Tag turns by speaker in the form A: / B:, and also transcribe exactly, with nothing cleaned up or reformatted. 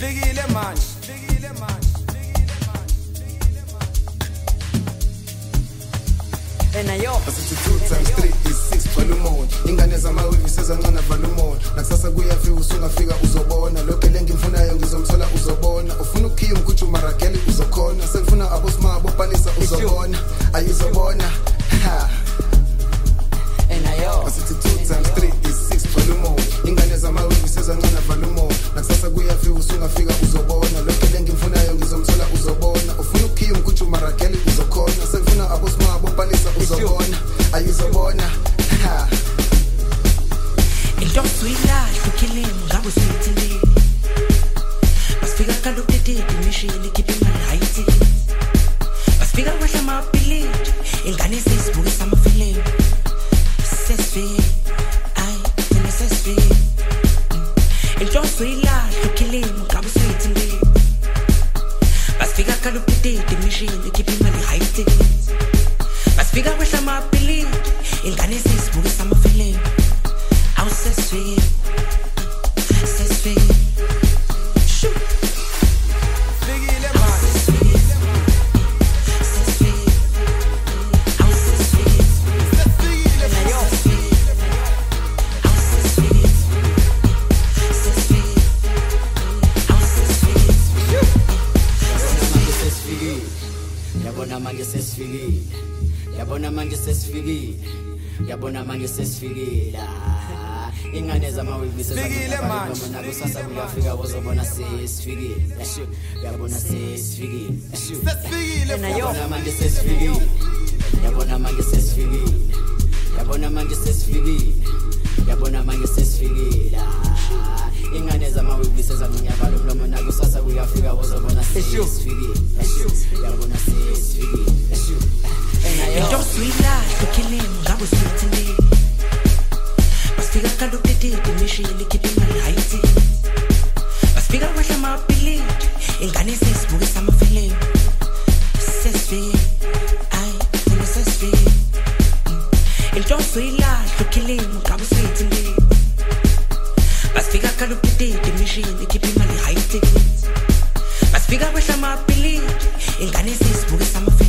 A: Fikile manje, fikile manje, fikile manje. And yo,
B: two times three is six volume. Ingane zamawili sezancane volume. Nakusasa kuyafika usungafika uzobona. Lokho lengimfunayo ngizomthola uzobona. Ufuna ukhiya umkutshu marakeli uzokhona. Sekufuna abosma abopalisa uzobona. Ayizobona. Ha.
A: and yo,
B: two times three is six volume. Ingane zamawili sezancane volume. Nakusasa kuyafika usungafika uzobona. Lokho lengimfunayo ngizomthola uzobona. Ufuna ukhiya umkutshu marakeli uzokhona. Sekufuna abosma abopalisa uzobona. Ayizobona. Ha.
C: Into swila hlukile ngabe sithini basifika kaloku tetete mishile keep imali hayithi basifika kwehla amabhilidi ingane sesibuke samafilm sesifike ay thina sesifike into swila hlukile ngabe sithini basifika kaloku tetete mishile keep imali hayithi basifika kwehla amabhilidi ingane sesibuke samafilm I'll say sweet, say sweet. Shoot.
A: fikile manje,
C: Say sweet. I'll say sweet.
A: fikile
C: And
A: yo,
C: sweet. I'll say sweet. Say sweet. I'll say sweet.
D: Yabona manje sesifikile. Yabona manje sesifikile. Yabona manje sesifikile. Ingane zamawili
A: Fikile manje.
D: sezamona kusasa kuyafika uzobona sesifikile. Yabona sesifikile.
A: fikile
C: And yo,
D: Yabona manje sesifikile. Yabona manje sesifikile. Yabona manje sesifikile. Yabona manje sesifikile. Ingane zamawili sezamona balomlomo nakusasa kuyafika uzobona sesifikile. Yabona sesifikile.
C: into swila hlukile ngabe sithini basifika kaloku tetete mishile keep imali hayithi basifika kwehla amabhilidi ingane sesibuke samafilm sesifike ay thina sesifike into swila hlukile ngabe sithini basifika kaloku tetete mishile keep imali hayithi basifika kwehla amabhilidi ingane sesibuke samafilm